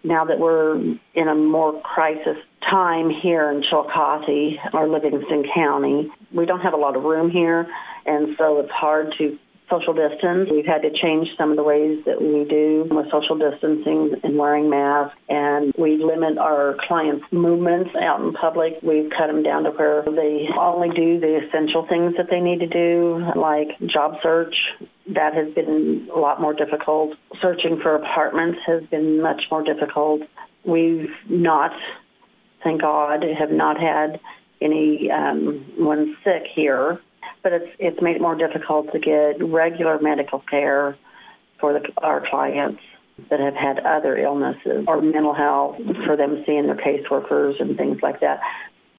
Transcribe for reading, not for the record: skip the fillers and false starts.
now that we're in a more crisis time here in Chillicothe or Livingston County, we don't have a lot of room here, and so it's hard to social distance. We've had to change some of the ways that we do with social distancing and wearing masks, and we limit our clients' movements out in public. We've cut them down to where they only do the essential things that they need to do, like job search. That has been a lot more difficult. Searching for apartments has been much more difficult. We've not, thank God, have not had anyone sick here. But it's made it more difficult to get regular medical care for our clients that have had other illnesses or mental health, for them seeing their caseworkers and things like that.